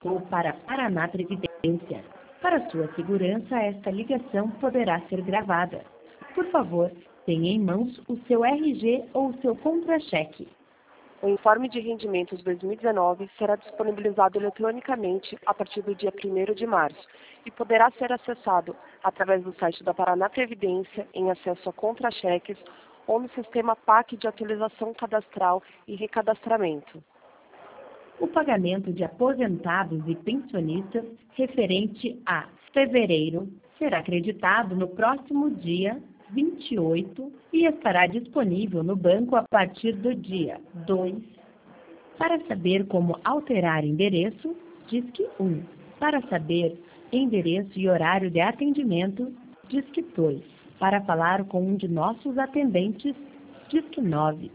ou para Paraná Previdência. Para sua segurança, esta ligação poderá ser gravada. Por favor, tenha em mãos o seu RG ou o seu contra-cheque. O informe de rendimentos 2019 será disponibilizado eletronicamente a partir do dia 1º de março e poderá ser acessado através do site da Paraná Previdência em acesso a contra-cheques ou no sistema PAC de atualização cadastral e recadastramento. O pagamento de aposentados e pensionistas referente a fevereiro será acreditado no próximo dia 28 e estará disponível no banco a partir do dia 2. Para saber como alterar endereço, Disque 1. Para saber endereço e horário de atendimento, Disque 2. Para falar com um de nossos atendentes, Disque 9.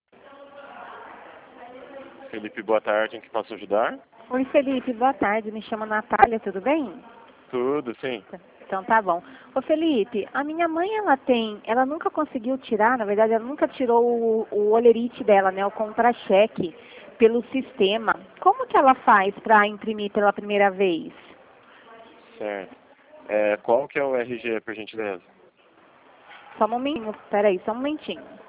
Felipe, boa tarde, em que posso ajudar? Oi, Felipe, boa tarde. Me chamo Natália, tudo bem? Tudo, sim. Então tá bom. Ô Felipe, a minha mãe ela nunca conseguiu tirar, na verdade ela nunca tirou o olerite dela, né, o contra-cheque pelo sistema. Como que ela faz para imprimir pela primeira vez? Certo. Qual que é o RG, por gentileza? Só um momentinho, peraí, só um momentinho.